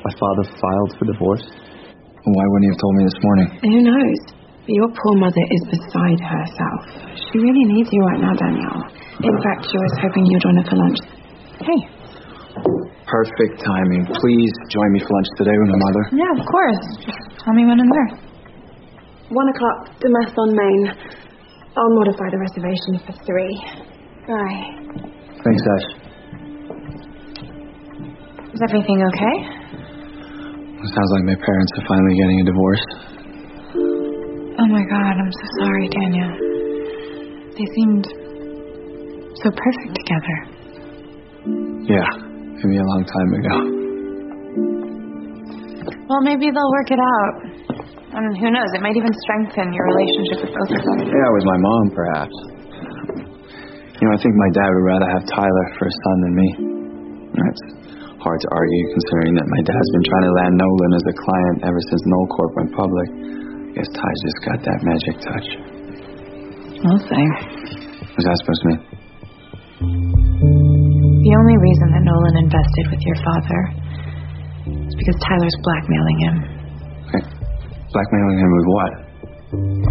My father filed for divorce? Why wouldn't you have told me this morning? Who knows? But your poor mother is beside herself. She really needs you right now, Danielle. In fact, she was hoping you'd join her for lunch. Hey. Perfect timing. Please join me for lunch today with my mother. Yeah, of course. Just tell me when and where. 1 o'clock, the Mess on Main. I'll modify the reservation for 3. Bye. Thanks, Ash. Is everything okay? It sounds like my parents are finally getting a divorce. Oh my God, I'm so sorry, Daniel. They seemed so perfect together. Yeah, maybe a long time ago. Well, maybe they'll work it out. And who knows, it might even strengthen your relationship with both of them. Yeah, with my mom, perhaps. You know, I think my dad would rather have Tyler for a son than me. It's hard to argue, considering that my dad's been trying to land Nolan as a client ever since Knoll Corp went public. I guess Ty's just got that magic touch. We'll see. What's that supposed to mean? The only reason that Nolan invested with your father is because Tyler's blackmailing him. Okay. Blackmailing him with what?